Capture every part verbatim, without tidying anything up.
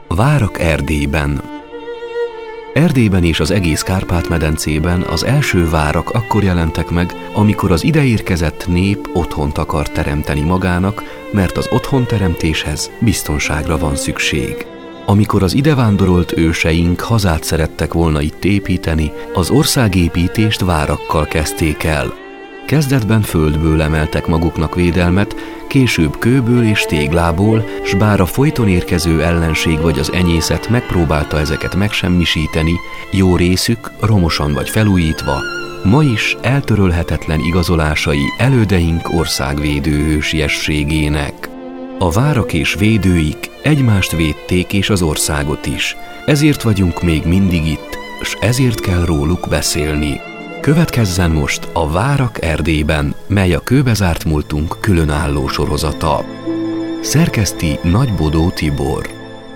Várak Erdélyben. Erdélyben és az egész Kárpát-medencében az első várak akkor jelentek meg, amikor az ideérkezett nép otthont akar teremteni magának, mert az otthonteremtéshez biztonságra van szükség. Amikor az idevándorolt őseink hazát szerettek volna itt építeni, az országépítést várakkal kezdték el. Kezdetben földből emeltek maguknak védelmet, később kőből és téglából, s bár a folyton érkező ellenség vagy az enyészet megpróbálta ezeket megsemmisíteni, jó részük, romosan vagy felújítva, ma is eltörölhetetlen igazolásai elődeink országvédő hősiességének. A várak és védőik egymást védték és az országot is, ezért vagyunk még mindig itt, s ezért kell róluk beszélni. Következzen most a Várak Erdélyben, mely a kőbezárt múltunk különálló sorozata. Szerkeszti Nagybodó Tibor.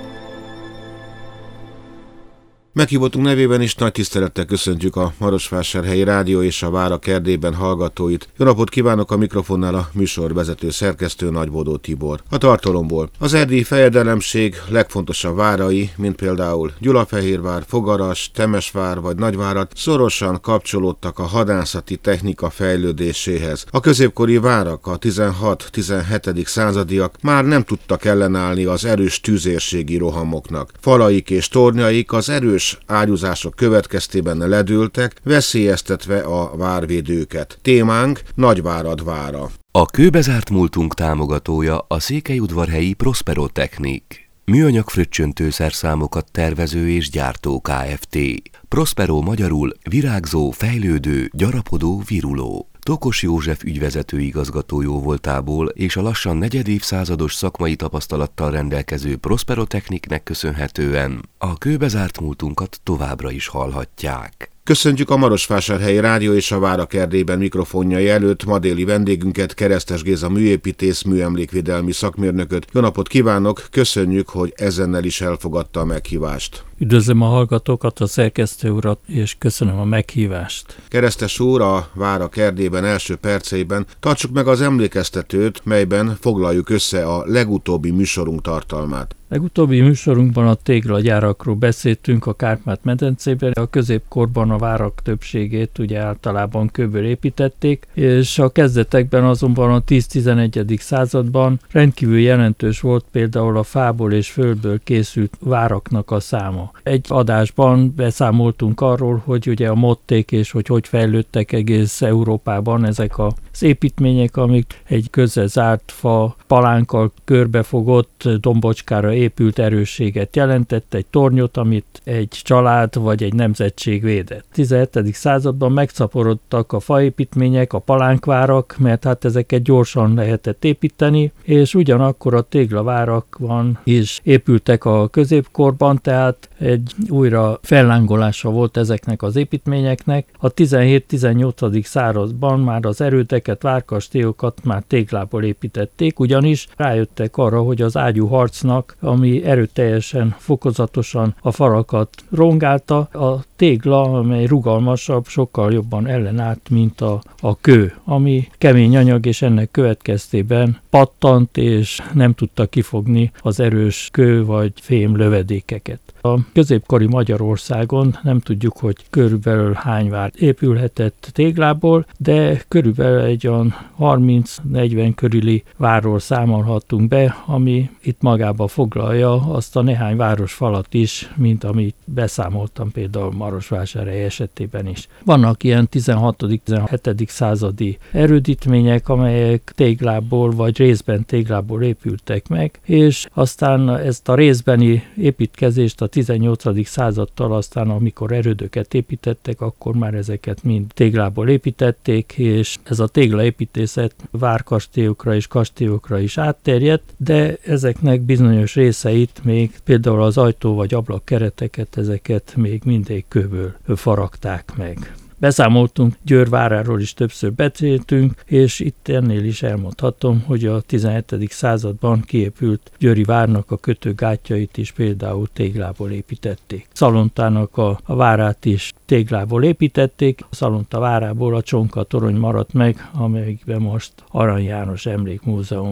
Meghívottunk nevében is nagy tisztelettel köszöntjük a Marosvásárhelyi Rádió és a Várak Erdélyben hallgatóit. Jó napot kívánok, a mikrofonnál a műsorvezető szerkesztő Nagybodó Tibor. A tartalomból: az erdélyi fejedelemség legfontosabb várai, mint például Gyulafehérvár, Fogaras, Temesvár vagy Nagyvárad, szorosan kapcsolódtak a hadászati technika fejlődéséhez. A középkori várak, a tizenhat-tizenhetedik századiak már nem tudtak ellenállni az erős tüzérségi rohamoknak. Falaik és tornyaik az erős ágyúzások következtében ledőltek, veszélyeztetve a várvédőket. Témánk Nagyvárad vára. A kőbezárt múltunk támogatója a székelyudvarhelyi Prospero Technik, műanyag fröccsöntő szerszámokat tervező és gyártó Kft. Prospero magyarul virágzó, fejlődő, gyarapodó, viruló. Tokos József ügyvezető igazgató jóvoltából és a lassan negyedévszázados szakmai tapasztalattal rendelkező Prospero Techniknek köszönhetően a kőbezárt múltunkat továbbra is hallhatják. Köszöntjük a Marosvásárhelyi Rádió és a Várak Erdélyben mikrofonjai előtt ma déli vendégünket, Keresztes Géza műépítész, műemlékvédelmi szakmérnököt. Jó napot kívánok, köszönjük, hogy ezennel is elfogadta a meghívást. Üdvözlöm a hallgatókat, a szerkesztő urat, és köszönöm a meghívást. Keresztes úr, a Várak Erdélyben első perceiben tartsuk meg az emlékeztetőt, melyben foglaljuk össze a legutóbbi műsorunk tartalmát. Legutóbbi műsorunkban a téglagyárakról beszéltünk a Kárpát-medencében. A középkorban a várak többségét ugye általában kőből építették, és a kezdetekben azonban a tíz-tizenegyedik században rendkívül jelentős volt például a fából és földből készült váraknak a száma. Egy adásban beszámoltunk arról, hogy ugye a motték és hogy hogy fejlődtek egész Európában ezek az építmények, amik egy közzel zárt fa palánkkal körbefogott dombocskára épült erősséget jelentett, egy tornyot, amit egy család vagy egy nemzetség védett. A tizenhetedik században megszaporodtak a faépítmények, a palánkvárak, mert hát ezeket gyorsan lehetett építeni, és ugyanakkor a téglavárakban is épültek a középkorban, tehát egy újra fellángolása volt ezeknek az építményeknek. A tizenhét-tizennyolcadik században már az erődeket, várkastélyokat már téglából építették, ugyanis rájöttek arra, hogy az ágyú harcnak, ami erőteljesen, fokozatosan a falakat rongálta, a tégla, amely rugalmasabb, sokkal jobban ellenállt, mint a, a kő, ami kemény anyag, és ennek következtében pattant, és nem tudta kifogni az erős kő vagy fém lövedékeket. A középkori Magyarországon nem tudjuk, hogy körülbelül hány vár épülhetett téglából, de körülbelül egy olyan harminc-negyven körüli várról számolhatunk be, ami itt magába foglalja azt a néhány városfalat is, mint amit beszámoltam például Marosvásárhely esetében is. Vannak ilyen tizenhatodik-tizenhetedik századi erődítmények, amelyek téglából vagy részben téglából épültek meg, és aztán ezt a részbeni építkezést a tizennyolcadik századtal, aztán amikor erődöket építettek, akkor már ezeket mind téglából építették, és ez a téglaépítészet várkastélyokra és kastélyokra is átterjedt, de ezeknek bizonyos részeit még, például az ajtó vagy ablakkereteket, ezeket még mindig kőből faragták meg. Beszámoltunk Győr váráról is, többször beszéltünk, és itt ennél is elmondhatom, hogy a tizenhetedik században kiépült győri várnak a kötőgátjait is például téglából építették. Szalontának a, a várát is téglából építették, a Szalonta várából a Csonka torony maradt meg, amelyikben most Arany János Emlékmúzeum van.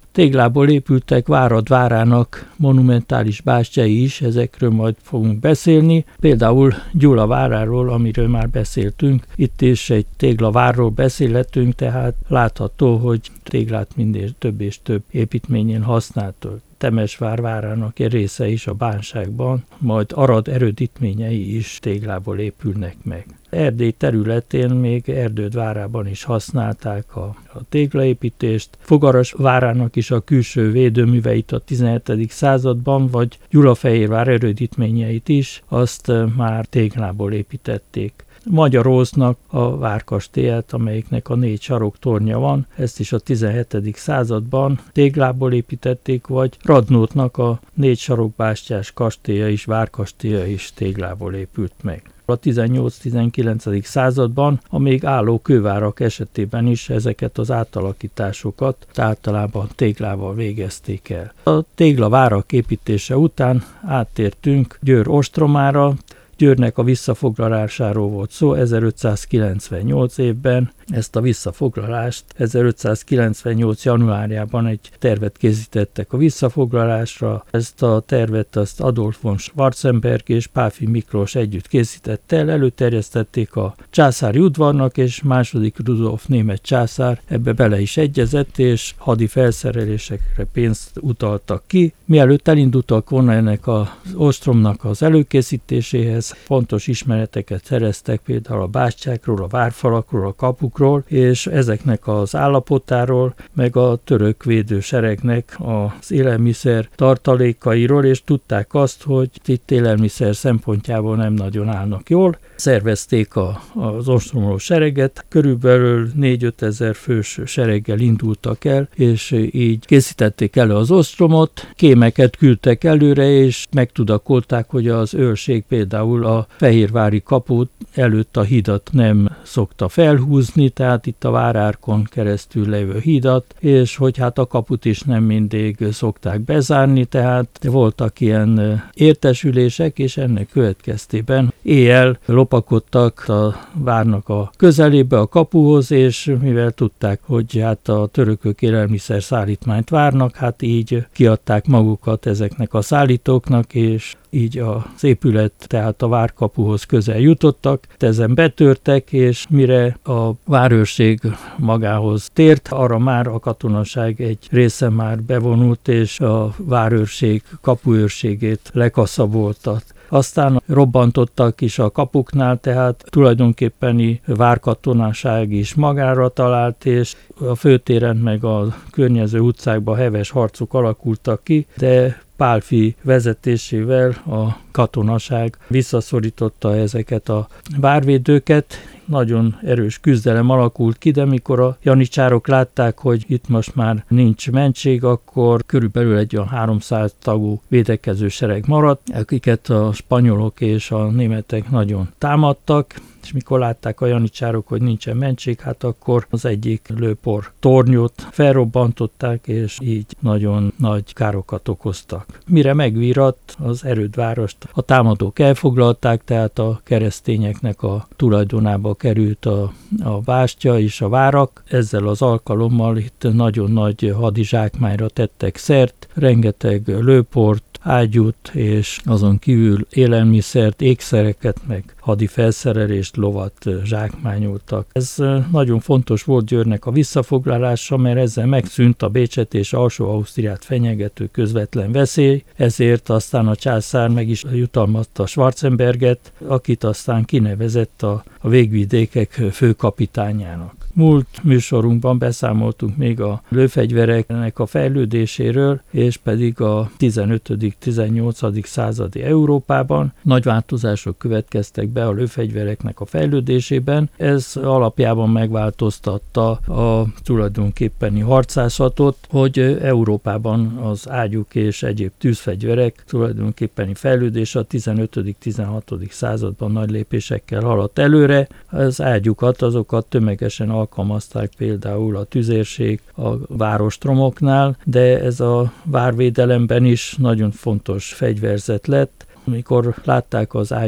Téglából épültek Várad várának monumentális bástyái is, ezekről majd fogunk beszélni. Például Gyula váráról, amiről már beszéltünk, itt is egy téglavárról beszélhetünk, tehát látható, hogy téglát minél több és több építményén használtak. Temesvár várának egy része is a Bánságban, majd Arad erődítményei is téglából épülnek meg. Erdély területén még Erdőd várában is használták a, a téglaépítést. Fogaras várának is a külső védőműveit a tizenhetedik században, vagy Gyulafehérvár erődítményeit is, azt már téglából építették. Magyaróznak a várkastélyát, amelyiknek a négy saroktornya van, ezt is a tizenhetedik században téglából építették, vagy Radnótnak a négy sarokbástyás kastélya is, várkastélya is téglából épült meg. A tizennyolc-tizenkilencedik században a még álló kővárak esetében is ezeket az átalakításokat általában téglával végezték el. A téglavárak építése után áttértünk Győr ostromára. Győrnek a visszafoglalásáról volt szó ezerötszázkilencvennyolc évben. Ezt a visszafoglalást ezerötszázkilencvennyolc januárjában egy tervet készítettek a visszafoglalásra. Ezt a tervet azt Adolf von Schwarzenberg és Pálffy Miklós együtt készítette el, előterjesztették a császári udvarnak, és második Rudolf német császár ebbe bele is egyezett, és hadi felszerelésekre pénzt utaltak ki. Mielőtt elindultak volna ennek az ostromnak az előkészítéséhez, fontos ismereteket szereztek például a bástyákról, a várfalakról, a kapukról, és ezeknek az állapotáról, meg a török védőseregnek az élelmiszer tartalékairól, és tudták azt, hogy itt élelmiszer szempontjából nem nagyon állnak jól. Szervezték a, az ostromló sereget, körülbelül négy-öt ezer fős sereggel indultak el, és így készítették elő az ostromot, kémeket küldtek előre, és megtudakolták, hogy az őrség például a fehérvári kapu előtt a hidat nem szokta felhúzni, tehát itt a várárkon keresztül levő hidat, és hogy hát a kaput is nem mindig szokták bezárni, tehát voltak ilyen értesülések, és ennek következtében éjjel lopakodtak a várnak a közelébe a kapuhoz, és mivel tudták, hogy hát a törökök élelmiszer szállítmányt várnak, hát így kiadták magukat ezeknek a szállítóknak, és így az épület, tehát a várkapuhoz közel jutottak, ezen betörtek, és mire a várőrség magához tért, arra már a katonaság egy része már bevonult, és a várőrség kapuőrségét lekaszabolta. Aztán robbantottak is a kapuknál, tehát tulajdonképpeni várkatonaság is magára talált, és a főtéren meg a környező utcákban heves harcok alakultak ki, de Pálffy vezetésével a katonaság visszaszorította ezeket a várvédőket. Nagyon erős küzdelem alakult ki, de mikor a janicsárok látták, hogy itt most már nincs mentség, akkor körülbelül egy olyan háromszáz tagú védekező sereg maradt, akiket a spanyolok és a németek nagyon támadtak, és mikor látták a janicsárok, hogy nincsen mentség, hát akkor az egyik lőpor tornyot felrobbantották, és így nagyon nagy károkat okoztak. Mire megvíratt, az erődvárost a támadók elfoglalták, tehát a keresztényeknek a tulajdonába került a, a bástya és a várak. Ezzel az alkalommal itt nagyon nagy hadizsákmányra tettek szert, rengeteg lőport, ágyút, és azon kívül élelmiszert, ékszereket, meg hadi felszerelést, lovat zsákmányoltak. Ez nagyon fontos volt Győrnek a visszafoglalása, mert ezzel megszűnt a Bécset és Alsó-Ausztriát fenyegető közvetlen veszély, ezért aztán a császár meg is jutalmazta Schwarzenberget, akit aztán kinevezett a, a végvidékek főkapitányának. Múlt műsorunkban beszámoltunk még a lőfegyvereknek a fejlődéséről, és pedig a tizenötödik-tizennyolcadik századi Európában nagy változások következtek be a lőfegyvereknek a fejlődésében. Ez alapjában megváltoztatta a tulajdonképpeni harcászatot, hogy Európában az ágyúk és egyéb tűzfegyverek tulajdonképpeni fejlődése a tizenötödik-tizenhatodik században nagy lépésekkel haladt előre. Az ágyúkat, azokat tömegesen alkalmazták például a tüzérség a várostromoknál, de ez a várvédelemben is nagyon fontos fegyverzet lett. Amikor látták az ágyúk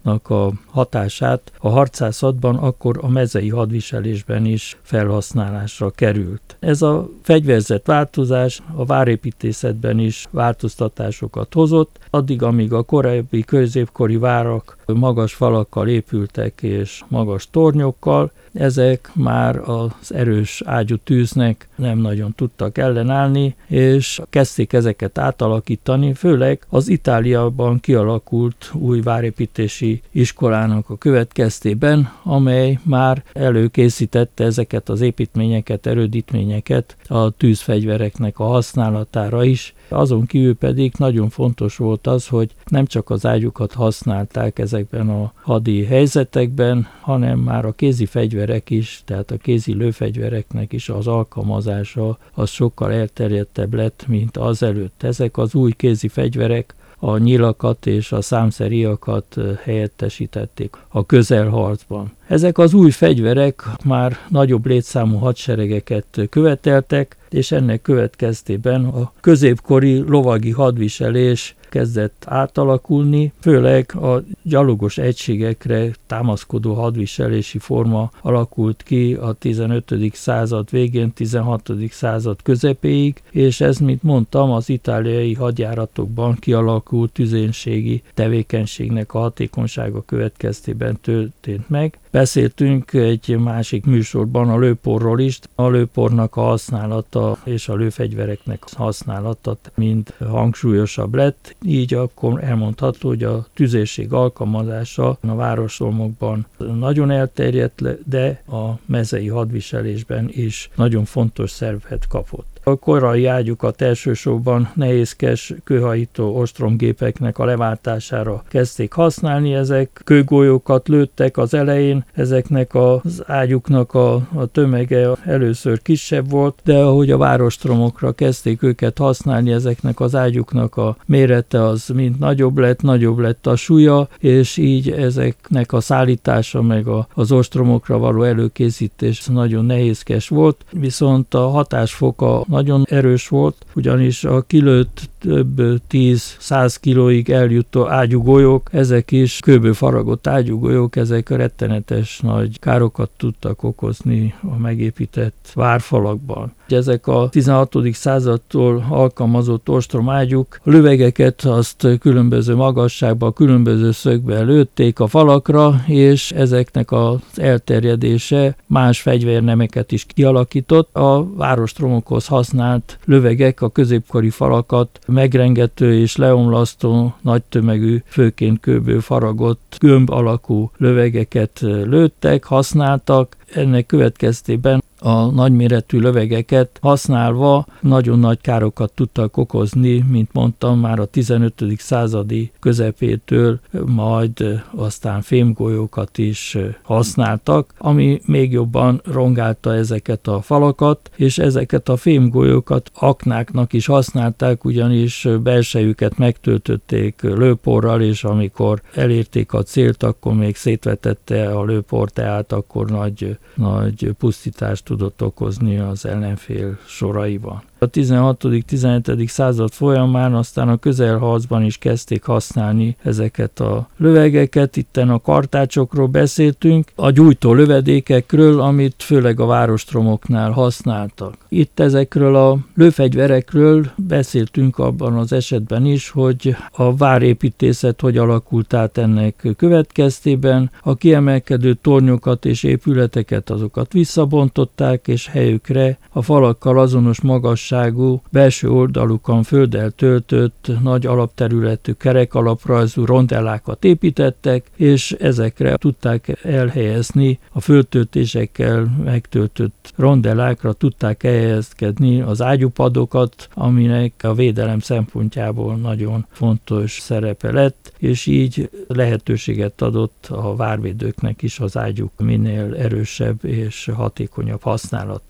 fegyvereknek a hatását a harcászatban, akkor a mezei hadviselésben is felhasználásra került. Ez a fegyverzet változás a várépítészetben is változtatásokat hozott, addig, amíg a korábbi középkori várak magas falakkal épültek és magas tornyokkal, ezek már az erős ágyú tűznek nem nagyon tudtak ellenállni, és kezdték ezeket átalakítani, főleg az Itáliában kialakult új várépítési iskolának a következtében, amely már előkészítette ezeket az építményeket, erődítményeket a tűzfegyvereknek a használatára is. Azon kívül pedig nagyon fontos volt az, hogy nem csak az ágyukat használták ezekben a hadi helyzetekben, hanem már a kézi fegyverek is, tehát a kézi lőfegyvereknek is az alkalmazása az sokkal elterjedtebb lett, mint azelőtt. Ezek az új kézi fegyverek a nyilakat és a számszeriakat helyettesítették a közelharcban. Ezek az új fegyverek már nagyobb létszámú hadseregeket követeltek, és ennek következtében a középkori lovagi hadviselés kezdett átalakulni, főleg a gyalogos egységekre támaszkodó hadviselési forma alakult ki a tizenötödik század végén, tizenhatodik század közepéig, és ez, mint mondtam, az itáliai hadjáratokban kialakult tüzérségi tevékenységnek a hatékonysága következtében történt meg. Beszéltünk egy másik műsorban a lőporról is, a lőpornak a használata és a lőfegyvereknek a használata mind hangsúlyosabb lett, így akkor elmondható, hogy a tüzérség alkalmazása a városromokban nagyon elterjedt, de a mezei hadviselésben is nagyon fontos szerepet kapott. A korai ágyukat elsősorban nehézkes kőhajító ostromgépeknek a leváltására kezdték használni, ezek kőgolyókat lőttek az elején, ezeknek az ágyuknak a, a tömege először kisebb volt, de ahogy a várostromokra kezdték őket használni, ezeknek az ágyuknak a mérete az mind nagyobb lett, nagyobb lett a súlya, és így ezeknek a szállítása meg a, az ostromokra való előkészítés nagyon nehézkes volt, viszont a hatásfoka nagyon erős volt, ugyanis a kilőtt több tíz-száz kilóig eljutó ágyúgolyók, ezek is kőből faragott ágyúgolyók, ezek rettenetes nagy károkat tudtak okozni a megépített várfalakban. Ezek a tizenhatodik századtól alkalmazott ostromágyúk, a lövegeket azt különböző magasságban, különböző szögben lőtték a falakra, és ezeknek az elterjedése más fegyvernemeket is kialakított. A várostromokhoz használt lövegek a középkori falakat megrengető és leomlasztó nagy tömegű, főként kőből faragott gömb alakú lövegeket lőttek, használtak. Ennek következtében a nagyméretű lövegeket használva nagyon nagy károkat tudtak okozni, mint mondtam, már a tizenötödik századi közepétől, majd aztán fémgolyókat is használtak, ami még jobban rongálta ezeket a falakat, és ezeket a fémgolyókat aknáknak is használták, ugyanis belsejüket megtöltötték lőporral, és amikor elérték a célt, akkor még szétvetette a lőpor, tehát akkor nagy, nagy pusztítást tudott okozni az ellenfél soraiban. A tizenhatodik-tizenhetedik század folyamán aztán a közelharcban is kezdték használni ezeket a lövegeket. Itten a kartácsokról beszéltünk, a gyújtó lövedékekről, amit főleg a várostromoknál használtak. Itt ezekről a lőfegyverekről beszéltünk abban az esetben is, hogy a várépítészet hogy alakult át ennek következtében. A kiemelkedő tornyokat és épületeket azokat visszabontották, és helyükre a falakkal azonos magas belső oldalukon földdel töltött, nagy alapterületű kerek alaprajzú rondellákat építettek, és ezekre tudták elhelyezni a földtöltésekkel megtöltött rondellákra tudták elhelyezkedni az ágyúpadokat, aminek a védelem szempontjából nagyon fontos szerepe lett, és így lehetőséget adott a várvédőknek is az ágyúk minél erősebb és hatékonyabb használatára.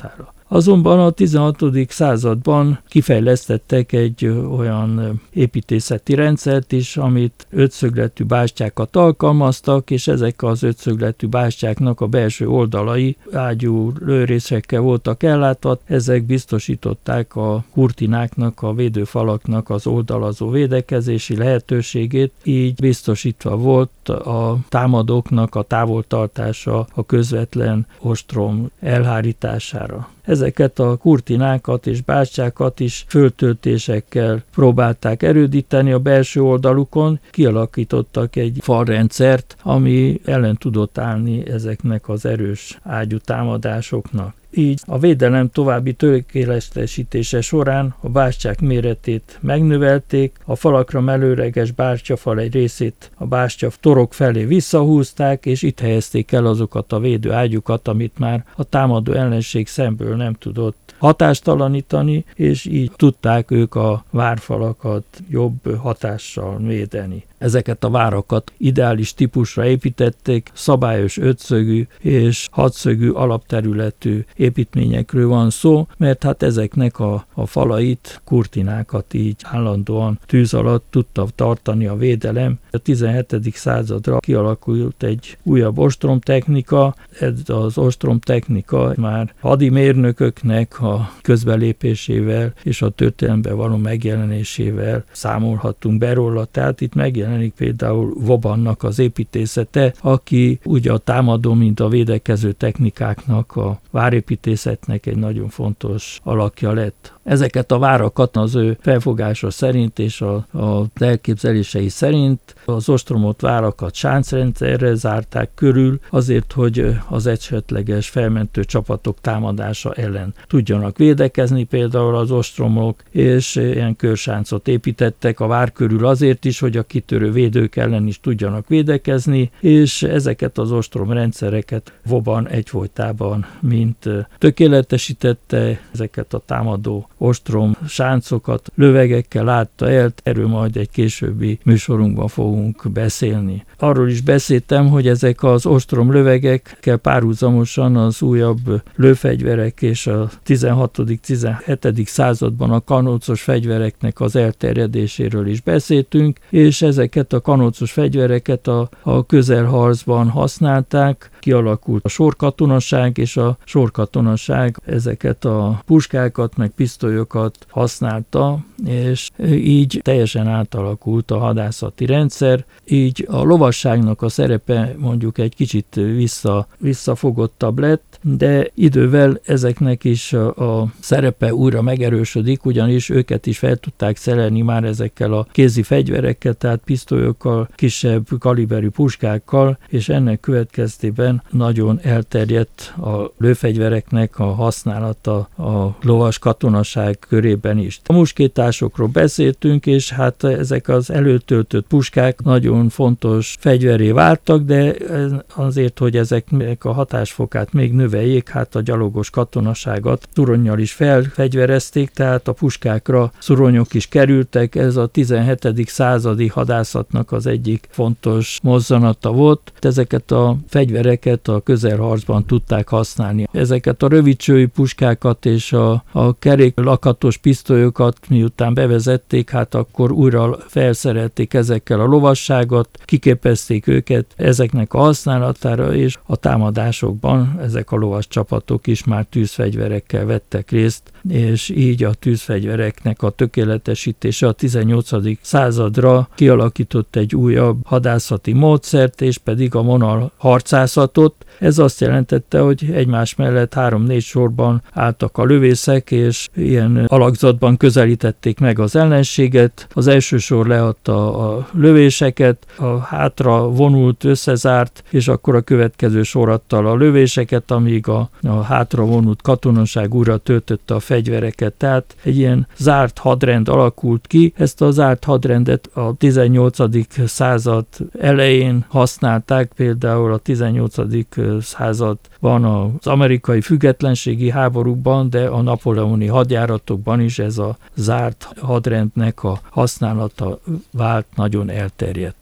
Azonban a tizenhatodik században kifejlesztettek egy olyan építészeti rendszert is, amit ötszögletű bástyákat alkalmaztak, és ezek az ötszögletű bástyáknak a belső oldalai ágyú lőrészekkel voltak ellátva. Ezek biztosították a kurtináknak, a védőfalaknak az oldalazó védekezési lehetőségét, így biztosítva volt a támadóknak a távoltartása a közvetlen ostrom elhárítására. Ezeket a kurtinákat és bástyákat is föltöltésekkel próbálták erődíteni a belső oldalukon, kialakítottak egy falrendszert, ami ellen tudott állni ezeknek az erős ágyú támadásoknak. Így a védelem további tökéletesítése során a bástyák méretét megnövelték, a falakra mellőleges bástyafal egy részét a bástya torok felé visszahúzták, és itt helyezték el azokat a védő ágyukat, amit már a támadó ellenség szemből nem tudott hatástalanítani, és így tudták ők a várfalakat jobb hatással védeni. Ezeket a várakat ideális típusra építették, szabályos ötszögű és hatszögű alapterületű építményekről van szó, mert hát ezeknek a, a falait, kurtinákat így állandóan tűz alatt tudta tartani a védelem. A tizenhetedik századra kialakult egy újabb ostromtechnika, ez az ostromtechnika már hadimérnököknek a közbelépésével és a történelemben való megjelenésével számolhatunk be róla, tehát itt megjelenik például Vaubannak az építészete, aki ugye a támadó, mint a védekező technikáknak, a várépítészetnek egy nagyon fontos alakja lett. Ezeket a várakat az ő felfogása szerint és a, a elképzelései szerint az ostromot várakat sáncrendszerre zárták körül, azért, hogy az esetleges felmentő csapatok támadása ellen tudjanak védekezni például az ostromok, és ilyen körsáncot építettek a vár körül azért is, hogy a kitörő védők ellen is tudjanak védekezni, és ezeket az ostromrendszereket Vauban egyfolytában mint tökéletesítette, ezeket a támadó ostrom sáncokat lövegekkel látta el, erről majd egy későbbi műsorunkban fogunk beszélni. Arról is beszéltem, hogy ezek az ostrom lövegekkel párhuzamosan az újabb lőfegyverek és a tizenhatodik-tizenhetedik században a kanócos fegyvereknek az elterjedéséről is beszéltünk, és ezeket a kanócos fegyvereket a, a közelharcban használták, kialakult a sorkatonaság, és a sorkatonaság ezeket a puskákat, meg pisztolyokat használta, és így teljesen átalakult a hadászati rendszer, így a lovasságnak a szerepe mondjuk egy kicsit vissza, visszafogottabb lett, de idővel ezeknek is a, a szerepe újra megerősödik, ugyanis őket is fel tudták szerelni már ezekkel a kézi fegyverekkel, tehát pisztolyokkal, kisebb kaliberű puskákkal, és ennek következtében nagyon elterjedt a lőfegyvereknek a használata a lovas katonaság körében is. A muskétásokról beszéltünk, és hát ezek az előtöltött puskák nagyon fontos fegyveré váltak, de azért, hogy ezeknek a hatásfokát még növeljék, hát a gyalogos katonaságot szuronnyal is felfegyverezték, tehát a puskákra szuronyok is kerültek, ez a tizenhetedik századi hadászatnak az egyik fontos mozzanata volt. Ezeket a fegyvereket a közelharcban tudták használni. Ezeket a rövidcsőjű puskákat és a, a kerék lakatos pisztolyokat miután bevezették, hát akkor újra felszerelték ezekkel a lovasságot, kiképezték őket ezeknek a használatára, és a támadásokban ezek a lovas csapatok is már tűzfegyverekkel vettek részt, és így a tűzfegyvereknek a tökéletesítése a tizennyolcadik századra kialakított egy újabb hadászati módszert, és pedig a vonal harcászatot. Ez azt jelentette, hogy egymás mellett három-négy sorban álltak a lövészek, és ilyen alakzatban közelítették meg az ellenséget. Az első sor leadta a lövéseket, a hátra vonult, összezárt, és akkor a következő sor adta a lövéseket, amíg a, a hátra vonult katonaság újra töltötte a fegyvereket. Tehát egy ilyen zárt hadrend alakult ki. Ezt a zárt hadrendet a tizennyolcadik század elején használták, például a tizennyolcadik században az amerikai függetlenségi háborúkban, de a napóleoni hadjáratokban is ez a zárt hadrendnek a használata vált nagyon elterjedté.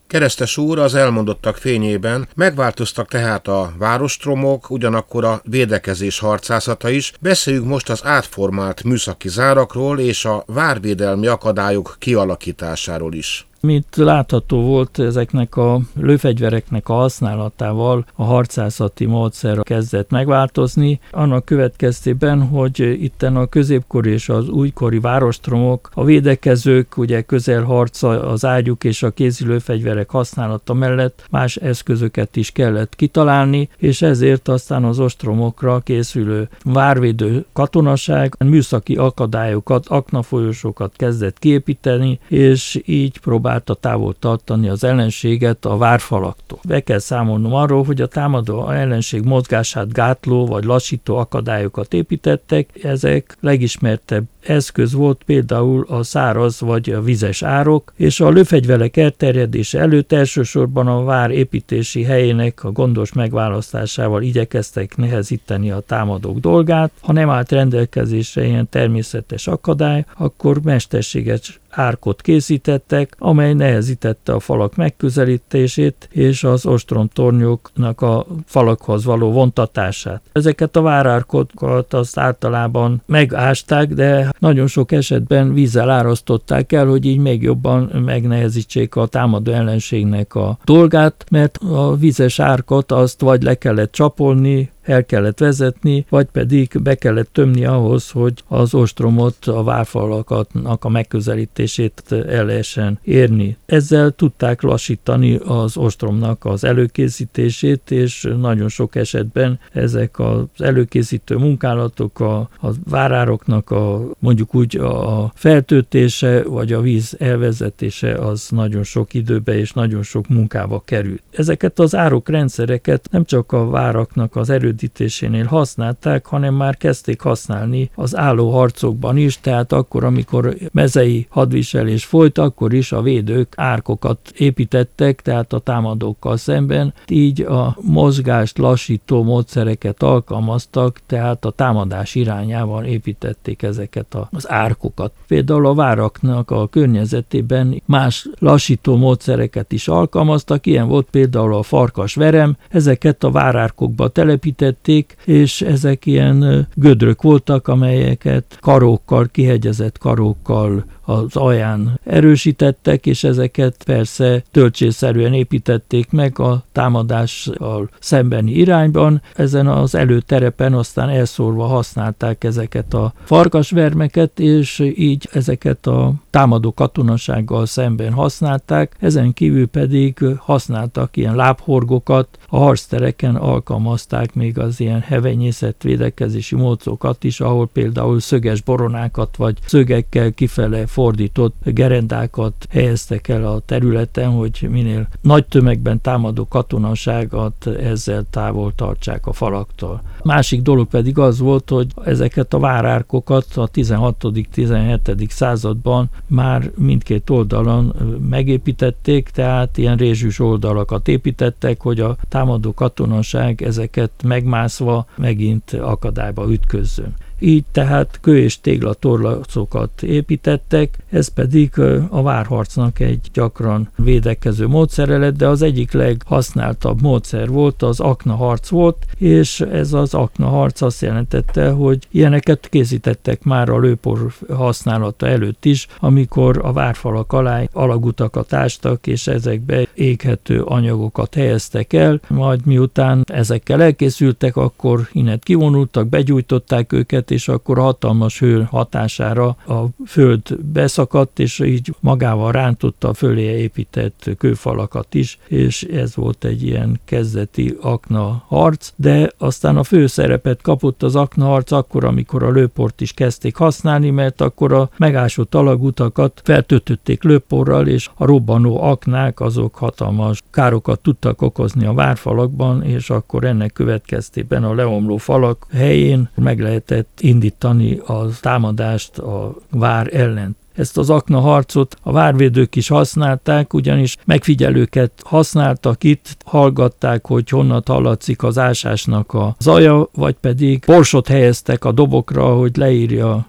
Keresztes úr, az elmondottak fényében megváltoztak tehát a várostromok, ugyanakkor a védekezés harcászata is. Beszéljünk most az átformált műszaki zárakról és a várvédelmi akadályok kialakításáról is. Mint látható volt, ezeknek a lőfegyvereknek a használatával a harcászati módszer kezdett megváltozni, annak következtében, hogy itten a középkori és az újkori várostromok, a védekezők ugye közelharca, az ágyuk és a kézilőfegyverek használata mellett más eszközöket is kellett kitalálni, és ezért aztán az ostromokra készülő várvédő katonaság műszaki akadályokat, aknafolyosokat kezdett kiépíteni, és így próbált a távol tartani az ellenséget a várfalaktól. Be kell számolnom arról, hogy a támadó ellenség mozgását gátló vagy lassító akadályokat építettek. Ezek legismertebb eszköz volt például a száraz vagy a vizes árok, és a lőfegyverek elterjedése előtt elsősorban a vár építési helyének a gondos megválasztásával igyekeztek nehezíteni a támadók dolgát. Ha nem állt rendelkezésre ilyen természetes akadály, akkor mesterséges árkot készítettek, amely nehezítette a falak megközelítését és az ostromtornyoknak a falakhoz való vontatását. Ezeket a várárkokat azt általában megásták, de nagyon sok esetben vízzel árasztották el, hogy így még jobban megnehezítsék a támadó ellenségnek a dolgát, mert a vízes árkot azt vagy le kellett csapolni, el kellett vezetni, vagy pedig be kellett tömni ahhoz, hogy az ostromot, a várfalaknak a megközelítését el lehessen érni. Ezzel tudták lassítani az ostromnak az előkészítését, és nagyon sok esetben ezek az előkészítő munkálatok, a, a várároknak a mondjuk úgy a feltöltése, vagy a víz elvezetése az nagyon sok időbe és nagyon sok munkába került. Ezeket az árokrendszereket nem csak a váraknak az erő rövidítésénél használták, hanem már kezdték használni az álló harcokban is, tehát akkor, amikor mezei hadviselés folyt, akkor is a védők árkokat építettek, tehát a támadókkal szemben, így a mozgást lassító módszereket alkalmaztak, tehát a támadás irányában építették ezeket az árkokat. Például a váraknak a környezetében más lassító módszereket is alkalmaztak, ilyen volt például a farkasverem, ezeket a várárkokba telepítették, és ezek ilyen gödrök voltak, amelyeket karókkal, kihegyezett karókkal az alján erősítettek, és ezeket persze töltsérszerűen építették meg a támadással szembeni irányban. Ezen az előterepen aztán elszórva használták ezeket a farkasvermeket, és így ezeket a támadó katonasággal szemben használták. Ezen kívül pedig használtak ilyen lábhorgokat, a harctereken alkalmazták még az ilyen hevenyészet védekezési módszerokat is, ahol például szöges boronákat vagy szögekkel kifele fordított gerendákat helyeztek el a területen, hogy minél nagy tömegben támadó katonaságot ezzel távol tartsák a falaktól. Másik dolog pedig az volt, hogy ezeket a várárkokat a tizenhatodik-tizenhetedik században már mindkét oldalon megépítették, tehát ilyen rézsűs oldalakat építettek, hogy a támadó katonaság ezeket megmászva megint akadályba ütközzön. Így tehát kő és tégla torlacokat építettek, ez pedig a várharcnak egy gyakran védekező módszere lett, de az egyik leghasználtabb módszer volt, az aknaharc volt, és ez az aknaharc azt jelentette, hogy ilyeneket készítettek már a lőpor használata előtt is, amikor a várfalak alá alagutakat ástak, és ezekbe éghető anyagokat helyeztek el, majd miután ezekkel elkészültek, akkor innen kivonultak, begyújtották őket, és akkor a hatalmas hő hatására a föld beszakadt, és így magával rántotta a fölé épített kőfalakat is, és ez volt egy ilyen kezdeti aknaharc, de aztán a fő szerepet kapott az aknaharc akkor, amikor a lőport is kezdték használni, mert akkor a megásott alagutakat feltöltötték lőporral, és a robbanó aknák azok hatalmas károkat tudtak okozni a várfalakban, és akkor ennek következtében a leomló falak helyén meg lehetett indítani a támadást a vár ellen. Ezt az aknaharcot a várvédők is használták, ugyanis megfigyelőket használtak itt, hallgatták, hogy honnan hallatszik az ásásnak a zaja, vagy pedig borsot helyeztek a dobokra, hogy leírja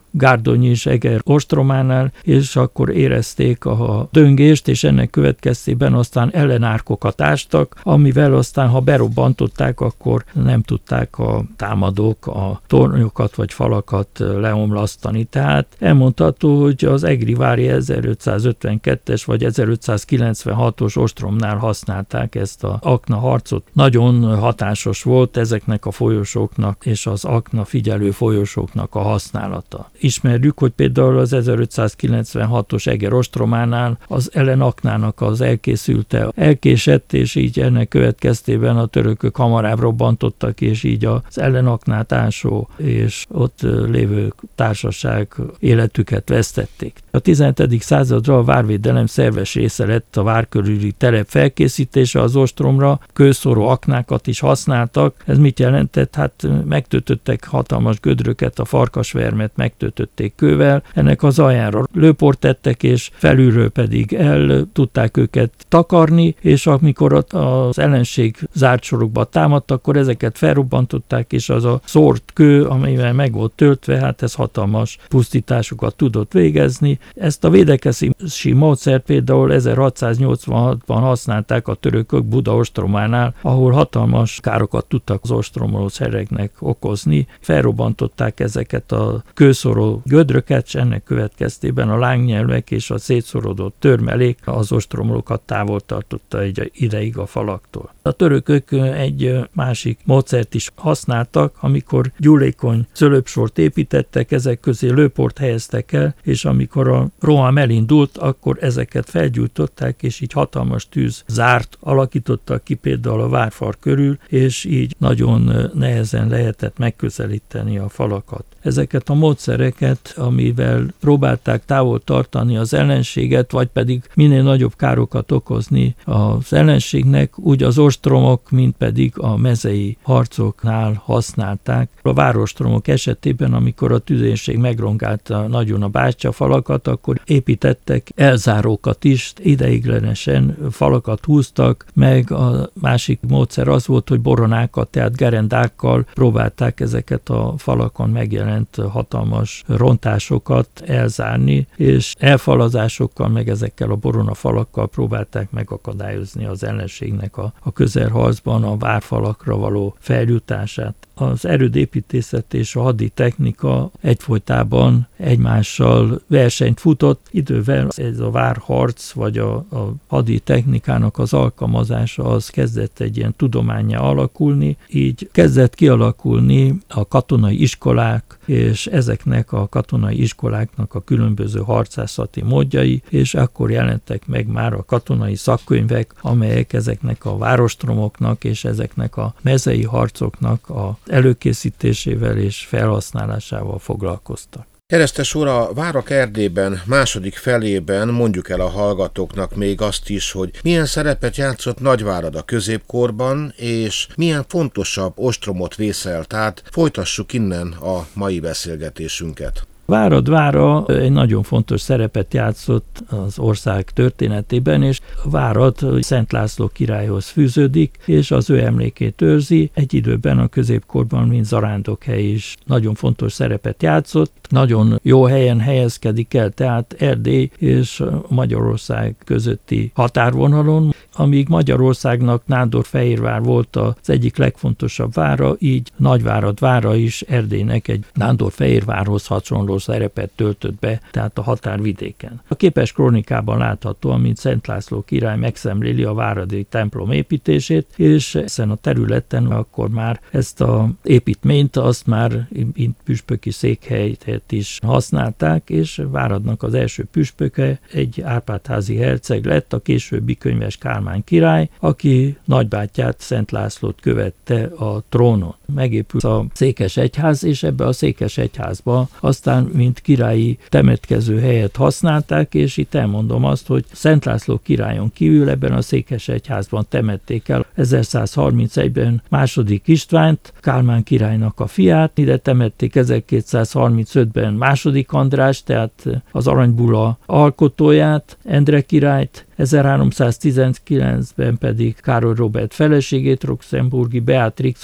Gárdonyi és Eger ostrománál, és akkor érezték a döngést, és ennek következtében aztán ellenárkokat ástak, amivel aztán, ha berobbantották, akkor nem tudták a támadók a tornyokat vagy falakat leomlasztani. Tehát elmondható, hogy az egrivári ezerötszázötvenkettes vagy ezerötszázkilencvenhatos ostromnál használták ezt az akna harcot. Nagyon hatásos volt ezeknek a folyosóknak és az akna figyelő folyosóknak a használata. Ismerjük, hogy például az ezerötszázkilencvenhatos Eger ostrománál az ellenaknának az elkészülte elkésett, és így ennek következtében a törökök hamarabb robbantottak, és így az ellenaknát ásó és ott lévő társaság életüket vesztették. A tizenhetedik századra a várvédelem szerves része lett a vár körüli telep felkészítése az ostromra, kőszóró aknákat is használtak. Ez mit jelentett? Hát megtötöttek hatalmas gödröket, a farkasvermet megtötötték kővel, ennek az aljára lőport tettek, és felülről pedig el tudták őket takarni, és amikor az ellenség zárt sorokba támadt, akkor ezeket felrobbantották, és az a szórt kő, amivel meg volt töltve, hát ez hatalmas pusztításokat tudott végezni. Ezt a védekezési módszert például ezerhatszáznyolcvanhatban használták a törökök Buda ostrománál, ahol hatalmas károkat tudtak az ostromoló seregnek okozni. Felrobbantották ezeket a kőszoró gödröket, és ennek következtében a lángnyelvek és a szétszorodott törmelék az ostromolókat távol tartotta egy ideig a falaktól. A törökök egy másik módszert is használtak, amikor gyúlékony szölöpsort építettek, ezek közé lőport helyeztek el, és amikor a roham elindult, akkor ezeket felgyújtották, és így hatalmas tűz zárt alakítottak ki például a várfal körül, és így nagyon nehezen lehetett megközelíteni a falakat. Ezeket a módszereket, amivel próbálták távol tartani az ellenséget, vagy pedig minél nagyobb károkat okozni az ellenségnek, úgy az ostromok, mint pedig a mezei harcoknál használták. A várostromok esetében, amikor a tüzérség megrongálta nagyon a bástyafalakat, akkor építettek elzárókat is, ideiglenesen falakat húztak, meg a másik módszer az volt, hogy boronákat, tehát gerendákkal próbálták ezeket a falakon megjelent hatalmas rontásokat elzárni, és elfalazásokkal, meg ezekkel a boronafalakkal próbálták megakadályozni az ellenségnek a, a közelharcban a várfalakra való feljutását. Az erődépítészet és a hadi technika egyfolytában egymással versenyt futott, idővel ez a várharc vagy a, a hadi technikának az alkalmazása az kezdett egy ilyen tudománnyá alakulni, így kezdett kialakulni a katonai iskolák, és ezeknek a katonai iskoláknak a különböző harcászati módjai, és akkor jelentek meg már a katonai szakkönyvek, amelyek ezeknek a várostromoknak és ezeknek a mezei harcoknak a előkészítésével és felhasználásával foglalkoztak. Keresztes úr, a Várak Erdélyben második felében mondjuk el a hallgatóknak még azt is, hogy milyen szerepet játszott Nagyvárad a középkorban, és milyen fontosabb ostromot vészelt át. Folytassuk innen a mai beszélgetésünket. Várad vára egy nagyon fontos szerepet játszott az ország történetében, és Várad Szent László királyhoz fűződik, és az ő emlékét őrzi. Egy időben a középkorban, mint zarándokhely is nagyon fontos szerepet játszott. Nagyon jó helyen helyezkedik el, tehát Erdély és Magyarország közötti határvonalon. Amíg Magyarországnak Nándorfehérvár volt az egyik legfontosabb vára, így Nagyvárad vára is Erdélynek egy Nándorfehérvárhoz hasonló szerepet töltött be, tehát a határvidéken. A képes krónikában látható, amint Szent László király megszemléli a váradi templom építését, és ezen a területen akkor már ezt az építményt, azt már mint püspöki székhelyet is használták, és Váradnak az első püspöke egy Árpád-házi herceg lett, a későbbi könyves Kálmán király, aki nagybátyját, Szent Lászlót követte a trónon. Megépült a székesegyház, és ebbe a székesegyházba aztán mint királyi temetkező helyet használták, és itt elmondom azt, hogy Szent László királyon kívül ebben a székesegyházban temették el ezerszázharmincegyben második Istvánt, Kálmán királynak a fiát, ide temették ezerkétszázharmincötben második András, tehát az Aranybulla alkotóját, Endre királyt, ezerháromszáztizenkilencben pedig Károly Róbert feleségét, Roxemburgi Beatrixot,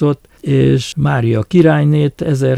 és Mária királynét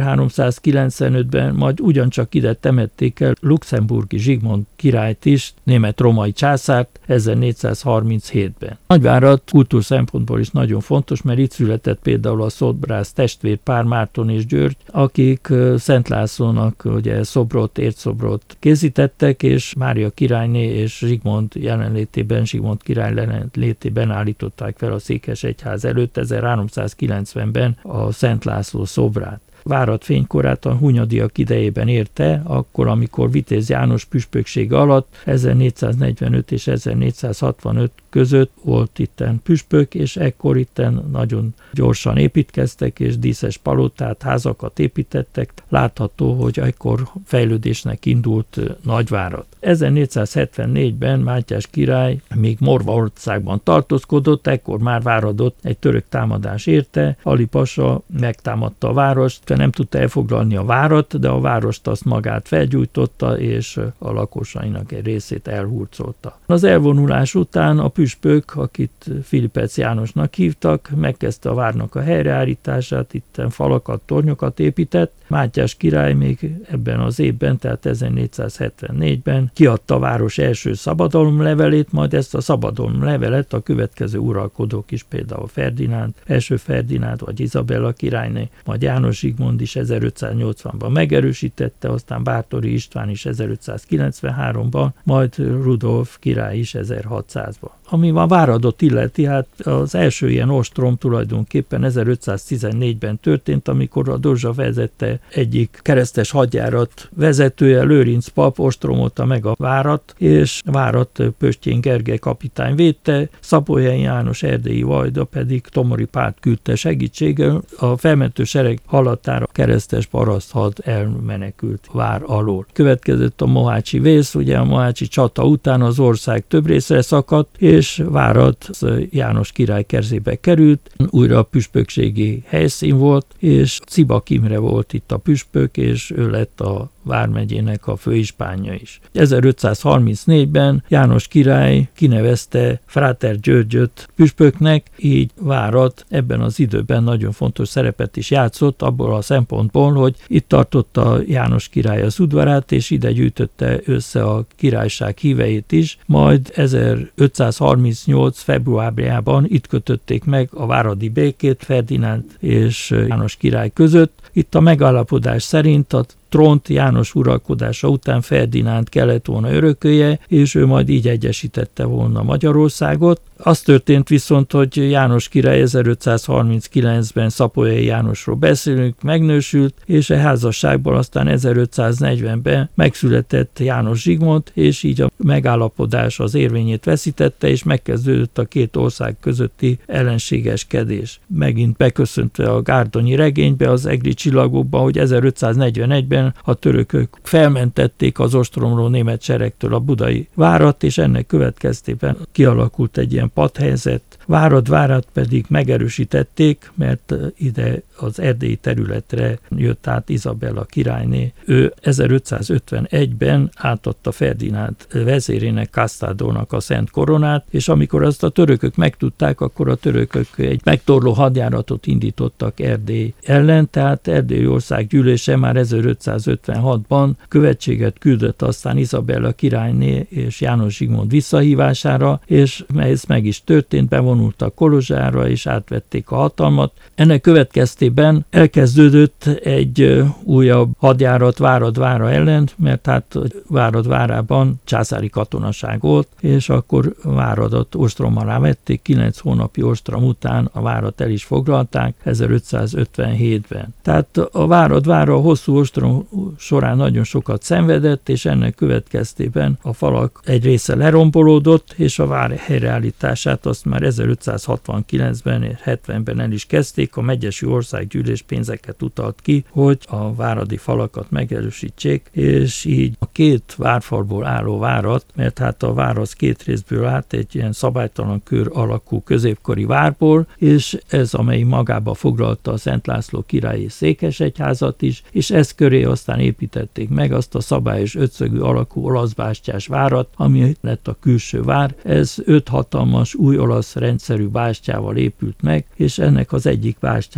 ezerháromszázkilencvenötben majd ugyancsak ide temették el luxemburgi Zsigmond királyt is, német-római császárt ezernégyszázharminchétben. Nagyvárad kultúr szempontból is nagyon fontos, mert itt született például a szobrász testvér pár Márton és György, akik Szent Lászlónak ugye szobrot, értszobrot készítettek, és Mária királyné és Zsigmond jelenlétében, Zsigmond király jelenlétében állították fel a székesegyház előtt ezerháromszázkilencvenben a Szent László szobrát. Várad fénykorát a Hunyadiak idejében érte, akkor, amikor Vitéz János püspöksége alatt ezernégyszáznegyvenöt és ezernégyszázhatvanöt között volt itten püspök, és ekkor itten nagyon gyorsan építkeztek, és díszes palotát, házakat építettek. Látható, hogy ekkor fejlődésnek indult Nagyvárad. ezernégyszázhetvennégyben Mátyás király még Morvaországban tartózkodott, ekkor már Váradot egy török támadás érte, Ali pasa megtámadta a várost, nem tudta elfoglalni a várat, de a várost azt magát felgyújtotta, és a lakosainak egy részét elhurcolta. Az elvonulás után a püspök, akit Filipec Jánosnak hívtak, megkezdte a várnak a helyreállítását, itten falakat, tornyokat épített. Mátyás király még ebben az évben, tehát ezernégyszázhetvennégyben kiadta a város első szabadalomlevelét, majd ezt a szabadalomlevelet a következő uralkodók is, például Ferdinánd, első Ferdinánd vagy Izabella királyné, majd János Zsigmond is ezerötszáznyolcvanban megerősítette, aztán Báthori István is ezerötszázkilencvenháromban, majd Rudolf király is ezerhatszázban. Ami a Váradot illeti, hát az első ilyen ostrom tulajdonképpen ezerötszáztizennégyben történt, amikor a Dózsa vezette egyik keresztes hadjárat vezetője, Lőrinc pap ostromolta meg a várat, és várat Pöstjén Gergely kapitány védte, Szapolyai János erdélyi vajda pedig Tomori Pált küldte segítséggel, a felmentő sereg halatára keresztes paraszthad elmenekült vár alól. Következett a mohácsi vész, ugye a mohácsi csata után az ország több részre szakadt, és Várad János király kezébe került, újra a püspökségi helyszín volt, és Cibak Imre volt itt a püspök, és ő lett a vármegyének a főispánja is. ezerötszázharmincnégyben János király kinevezte Fráter Györgyöt püspöknek, így Várad ebben az időben nagyon fontos szerepet is játszott, abból a szempontból, hogy itt tartotta János király az udvarát, és ide gyűjtötte össze a királyság híveit is, majd ezerötszázharmincnyolc februárjában itt kötötték meg a váradi békét Ferdinánd és János király között. Itt a megállapodás szerint a trónt János uralkodása után Ferdinánd kellett volna örökölje, és ő majd így egyesítette volna Magyarországot. Az történt viszont, hogy János király ezerötszázharminckilencben Szapolyai Jánosról beszélünk, megnősült, és a házasságból aztán ezerötszáznegyvenben megszületett János Zsigmond, és így a megállapodás az érvényét veszítette, és megkezdődött a két ország közötti ellenségeskedés. Megint beköszöntve a gárdonyi regénybe, az egri csillagokban, hogy ezerötszáznegyvenegyben a törökök felmentették az ostromló német seregtől a budai várat, és ennek következtében kialakult egy ilyen padhelyzet. Várad várát pedig megerősítették, mert ide az erdélyi területre jött át Izabella királyné. Ő ezerötszázötvenegyben átadta Ferdinánd vezérének, Kastádónak a szent koronát, és amikor azt a törökök megtudták, akkor a törökök egy megtorló hadjáratot indítottak Erdély ellen, tehát Erdélyi ország gyűlése már ezerötszázötvenhatban követséget küldött aztán Izabella királyné és János Zsigmond visszahívására, és ez meg is történt, bevonultak Kolozsvárra és átvették a hatalmat. Ennek következtében elkezdődött egy újabb hadjárat Várad vára ellen, mert hát Várad várában császári katonaság volt, és akkor Váradot ostrom alá vették, kilenc hónapi ostrom után a várat el is foglalták ezerötszázötvenhétben. Tehát a Várad vára a hosszú ostrom során nagyon sokat szenvedett, és ennek következtében a falak egy része lerombolódott, és a vár helyreállítását azt már ezerötszázhatvankilencben, hetvenben el is kezdték, a Megyesi Országgyűlés pénzeket utalt ki, hogy a váradi falakat megerősítsék, és így a két várfalból álló várat, mert hát a vár az két részből állt, egy ilyen szabálytalan kör alakú középkori várból, és ez, amely magába foglalta a Szent László királyi székesegyházat is, és ez köré aztán építették meg azt a szabályos ötszögű alakú olaszbástyás várat, ami lett a külső vár. Ez öt hatalmas új olasz rendszerű bástyával épült meg, és ennek az egyik bástyája volt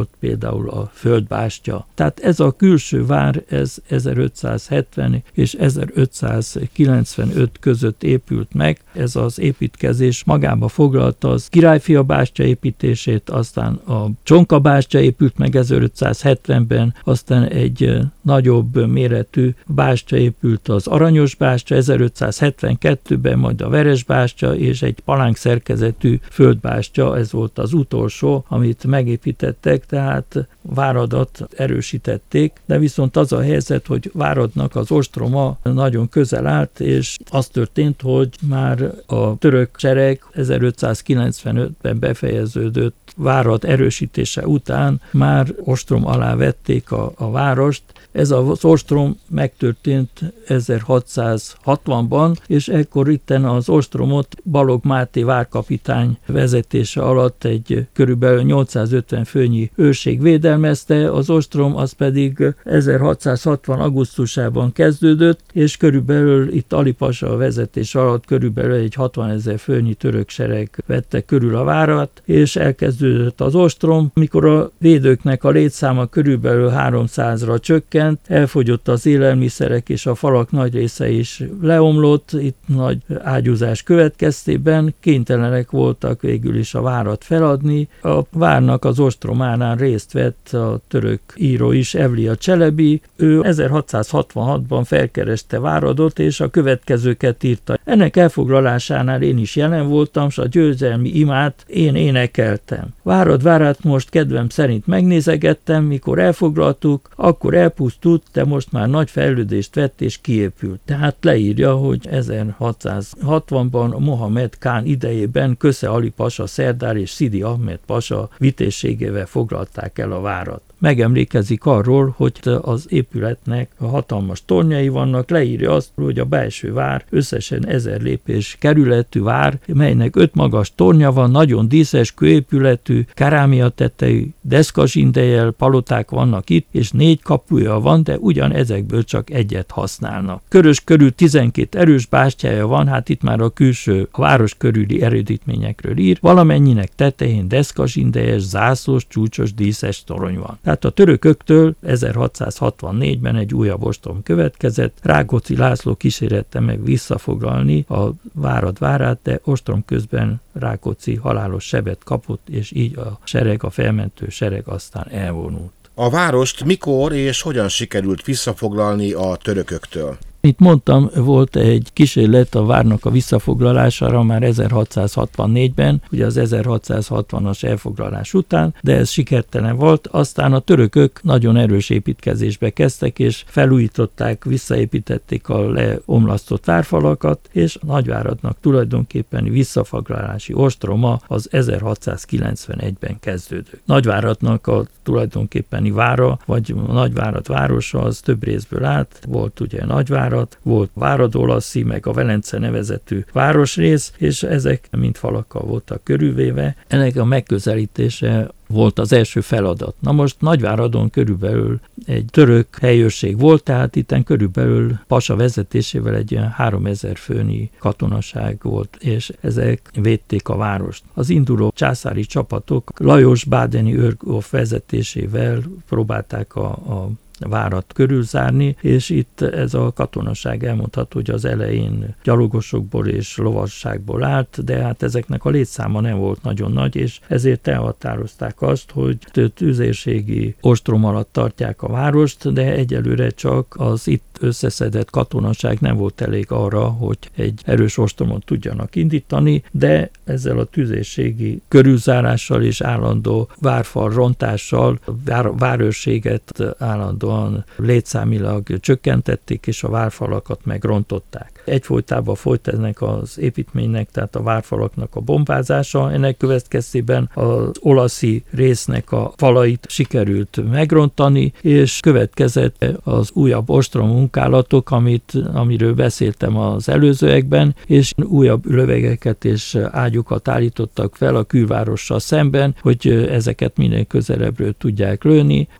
volt például a földbástya. Tehát ez a külső vár, ez ezerötszázhetven és ezerötszázkilencvenöt között épült meg. Ez az építkezés magába foglalta az Királyfia bástya építését, aztán a Csonka bástya épült meg ezerötszázhetvenben, aztán egy nagyobb méretű bástya épült az Aranyos bástya ezerötszázhetvenkettőben, majd a Veres bástya és egy palánk szerkezetű földbástya, ez volt az utolsó, amit megépítettek, tehát Váradat erősítették, de viszont az a helyzet, hogy Váradnak az ostroma nagyon közel állt, és az történt, hogy már a török sereg ezerötszázkilencvenötben befejeződött Várad erősítése után már ostrom alá vették a, a várost. Ez az ostrom megtörtént ezerhatszázhatvanban, és ekkor itten az ostromot Balogh Máté várkapitány vezetése alatt egy körülbelül nyolcszázötven főnyi őrség védelmezte, az ostrom az pedig ezerhatszázhatvan augusztusában kezdődött, és körülbelül itt Ali pasa vezetés alatt körülbelül egy hatvanezer főnyi török sereg vette körül a várat, és elkezdődött az ostrom. Mikor a védőknek a létszáma körülbelül háromszázra csökkent, elfogyott az élelmiszerek, és a falak nagy része is leomlott, itt nagy ágyúzás következtében kénytelenek voltak végül is a várat feladni. A várnak az ostrománál részt vett a török író is, Evliya Cselebi. Ő ezerhatszázhatvanhatban felkereste Váradot, és a következőket írta. Ennek elfoglalásánál én is jelen voltam, s a győzelmi imát én énekeltem. Várad várát most kedvem szerint megnézegettem, mikor elfoglaltuk, akkor elpusztult, de most már nagy fejlődést vett és kiépült. Tehát leírja, hogy ezerhatszázhatvanban Mohamed Kán idejében Kösze Ali pasa szerdár és Szidi Ahmed pasa vitézségével foglalták el a várat. Megemlékezik arról, hogy az épületnek hatalmas tornyai vannak, leírja azt, hogy a belső vár összesen ezer lépés kerületű vár, melynek öt magas tornya van, nagyon díszes kőépületű, kerámia tetejű, deszkazsindelyel paloták vannak itt, és négy kapuja van, de ugyan ezekből csak egyet használnak. Körös körül tizenkét erős bástyája van, hát itt már a külső, a város körüli erődítményekről ír, valamennyinek tetején deszkazsindelyes, zászlós, csúcsos, díszes torony van. Tehát a törököktől ezerhatszázhatvannégyben egy újabb ostrom következett, Rákóczi László kísérette meg visszafoglalni a Várad várát, de ostrom közben Rákóczi halálos sebet kapott, és így a sereg, a felmentő sereg aztán elvonult. A várost mikor és hogyan sikerült visszafoglalni a törököktől? Itt mondtam, volt egy kísérlet a várnak a visszafoglalására már ezerhatszázhatvannégyben, ugye az ezerhatszázhatvanas elfoglalás után, de ez sikertelen volt, aztán a törökök nagyon erős építkezésbe kezdtek, és felújították, visszaépítették a leomlasztott várfalakat, és Nagyváradnak tulajdonképpen visszafoglalási ostroma az ezerhatszázkilencvenegyben kezdődött. Nagyváradnak a tulajdonképpeni vára, vagy Nagyvárad városa, az több részből állt, volt ugye Nagyvárad, volt Várad-Olaszi, meg a Velence nevezetű városrész, és ezek mind falakkal voltak körülvéve. Ennek a megközelítése volt az első feladat. Na most Nagyváradon körülbelül egy török helyőrség volt, tehát itten körülbelül pasa vezetésével egy ilyen háromezer főnyi katonaság volt, és ezek védték a várost. Az induló császári csapatok Lajos bádeni őrgróf vezetésével próbálták a, a várat körülzárni, és itt ez a katonaság elmondható, hogy az elején gyalogosokból és lovasságból állt, de hát ezeknek a létszáma nem volt nagyon nagy, és ezért elhatározták azt, hogy tüzérségi ostrom alatt tartják a várost, de egyelőre csak az itt összeszedett katonaság nem volt elég arra, hogy egy erős ostromot tudjanak indítani, de ezzel a tüzérségi körülzárással és állandó várfal rontással vár, várőrséget állandóan létszámilag csökkentették, és a várfalakat megrontották. Egyfolytában folyt ennek az építménynek, tehát a várfalaknak a bombázása, ennek következtében az olaszi résznek a falait sikerült megrontani, és következett az újabb ostrom munkálatok, amit, amiről beszéltem az előzőekben, és újabb lövegeket és ágyukat állítottak fel a külvárossal szemben, hogy ezeket minél közelebbről tudják lőni.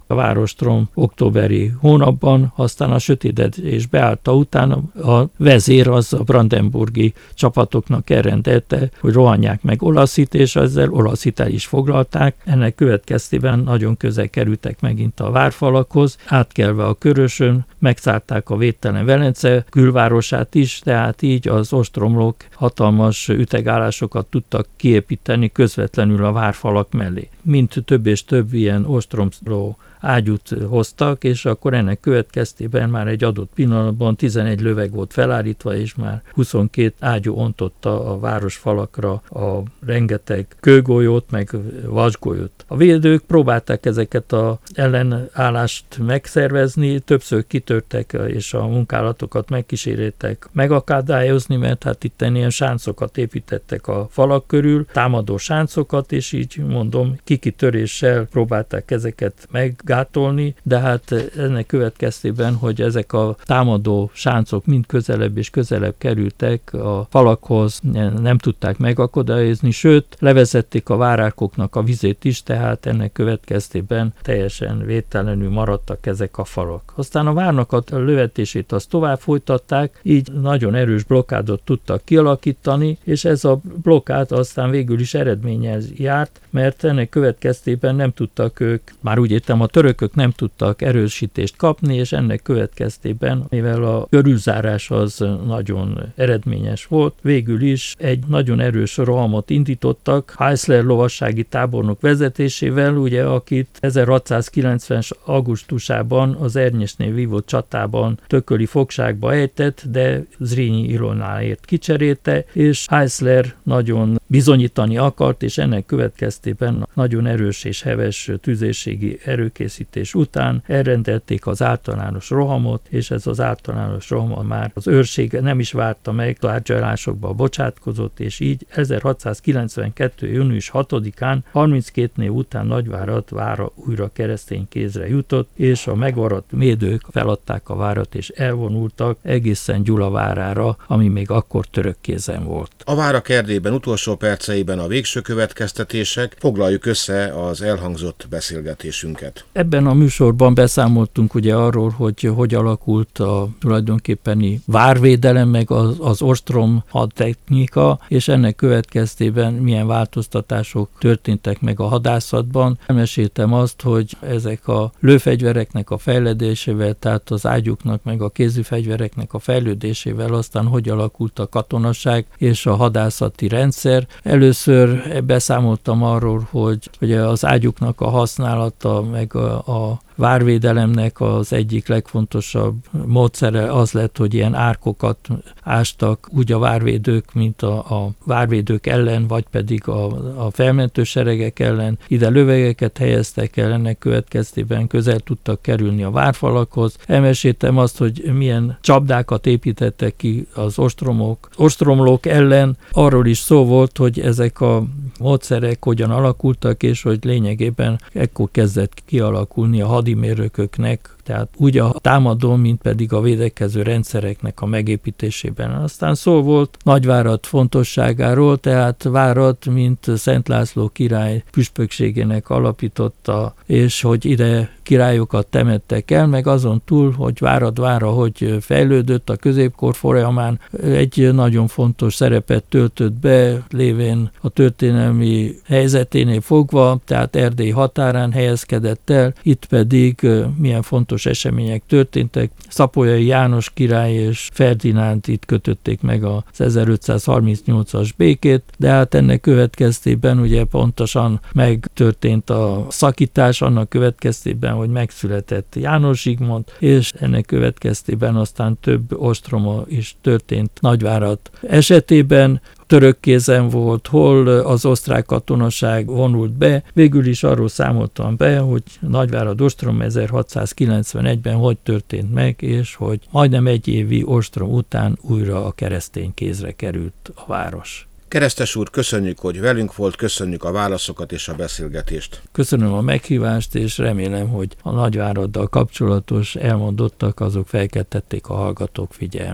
a várostrom októberi hónapban, aztán a sötétedés beállta után a vezér az a brandenburgi csapatoknak elrendelte, hogy rohanják meg Olaszit, és ezzel Olaszit el is foglalták. Ennek következtében nagyon közel kerültek megint a várfalakhoz, átkelve a Körösön, megszállták a védtelen Velence külvárosát is, tehát így az ostromlók hatalmas ütegállásokat tudtak kiépíteni közvetlenül a várfalak mellé. Mint több és több ilyen ostromló ágyút hoztak, és akkor ennek következtében már egy adott pillanatban tizenegy löveg volt felállítva, és már huszonkét ágyú ontotta a városfalakra a rengeteg kőgolyót, meg vasgolyót. A védők próbálták ezeket az ellenállást megszervezni, többször kitörtek, és a munkálatokat megkíséreltek megakadályozni, mert hát itt ilyen sáncokat építettek a falak körül, támadó sáncokat, és így mondom, kikitöréssel próbálták ezeket meg gátolni, de hát ennek következtében, hogy ezek a támadó sáncok mind közelebb és közelebb kerültek a falakhoz, nem tudták megakadályozni, sőt, levezették a várárkoknak a vizét is, tehát ennek következtében teljesen védtelenül maradtak ezek a falak. Aztán a várnak a lövetését azt tovább folytatták, így nagyon erős blokkádot tudtak kialakítani, és ez a blokkád aztán végül is eredménnyel járt, mert ennek következtében nem tudtak ők, már úgy értem, a törökök nem tudtak erősítést kapni, és ennek következtében, mivel a körülzárás az nagyon eredményes volt, végül is egy nagyon erős rohamot indítottak Heisler lovassági tábornok vezetésével, ugye, akit ezerhatszázkilencven augusztusában az Ernyesnél vívott csatában tököli fogságba ejtett, de Zrínyi Ilonáért kicserélte, és Heisler nagyon bizonyítani akart, és ennek következtében nagyon erős és heves tüzérségi erőkészítés után elrendelték az általános rohamot, és ez az általános roham már az őrség nem is várta meg, tárgyalásokba bocsátkozott, és így ezerhatszázkilencvenkettő. június hatodikán, harminckét év után Nagyvárad vára újra keresztény kézre jutott, és a megmaradt védők feladták a várat, és elvonultak egészen Gyula várára, ami még akkor török kézen volt. A Várak Erdélyben utolsó perceiben a végső következtetések, foglaljuk össze az elhangzott beszélgetésünket. Ebben a műsorban beszámoltunk ugye arról, hogy hogy alakult a tulajdonképpeni várvédelem, meg az, az ostrom hadtechnika, és ennek következtében milyen változtatások történtek meg a hadászatban. Elmeséltem azt, hogy ezek a lőfegyvereknek a fejlődésével, tehát az ágyuknak, meg a kézifegyvereknek a fejlődésével aztán hogy alakult a katonaság és a hadászati rendszer. Először beszámoltam arról, hogy, hogy az ágyuknak a használata, meg a, a várvédelemnek az egyik legfontosabb módszere az lett, hogy ilyen árkokat ástak úgy a várvédők, mint a, a várvédők ellen, vagy pedig a, a felmentő seregek ellen. Ide lövegeket helyeztek el, ennek következtében közel tudtak kerülni a várfalakhoz. Elmeséltem azt, hogy milyen csapdákat építettek ki az ostromok, ostromlók ellen. Arról is szó volt, hogy ezek a módszerek hogyan alakultak, és hogy lényegében ekkor kezdett kialakulni a hadimérnököknek, tehát úgy a támadó, mint pedig a védekező rendszereknek a megépítésében. Aztán szó volt Nagyvárad fontosságáról, tehát Várad, mint Szent László király püspökségének alapította, és hogy ide királyokat temettek el, meg azon túl, hogy Várad vára, hogy fejlődött a középkor folyamán, egy nagyon fontos szerepet töltött be, lévén a történelmi helyzeténél fogva, tehát Erdély határán helyezkedett el, itt pedig milyen fontos események történtek. Szapolyai János király és Ferdinánd itt kötötték meg az ezerötszázharmincnyolcas békét, de hát ennek következtében ugye pontosan megtörtént a szakítás, annak következtében, hogy megszületett János Zsigmond, és ennek következtében aztán több ostroma is történt Nagyvárad esetében. Török kézen volt, hol az osztrák katonaság vonult be. Végül is arról számoltam be, hogy Nagyvárad ostrom ezerhatszázkilencvenegyben hogy történt meg, és hogy majdnem egy évi ostrom után újra a keresztény kézre került a város. Keresztes úr, köszönjük, hogy velünk volt, köszönjük a válaszokat és a beszélgetést. Köszönöm a meghívást, és remélem, hogy a Nagyváraddal kapcsolatos elmondottak azok felkeltették a hallgatók figyelmét.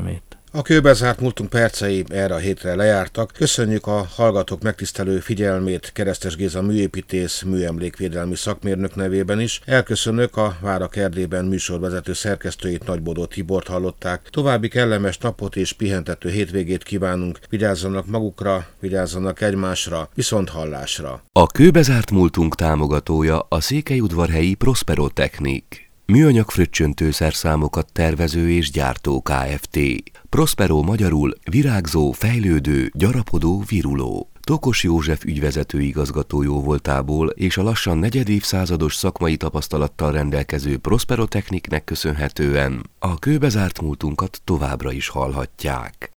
A kőbezárt múltunk percei erre a hétre lejártak. Köszönjük a hallgatók megtisztelő figyelmét Keresztes Géza műépítész, műemlékvédelmi szakmérnök nevében is. Elköszönök, a Várak Erdélyben műsorvezető szerkesztőjét, Nagybodó Tibort hallották. További kellemes napot és pihentető hétvégét kívánunk. Vigyázzanak magukra, vigyázzanak egymásra, viszont hallásra. A kőbezárt múltunk támogatója a székelyudvarhelyi Prospero Technik. Műanyag fröccsöntőszerszámokat tervező és gyártó Kft. Prospero magyarul virágzó, fejlődő, gyarapodó, viruló. Tokos József ügyvezető igazgató jóvoltából és a lassan negyedévszázados szakmai tapasztalattal rendelkező Prospero Techniknek köszönhetően a kőbezárt múltunkat továbbra is hallhatják.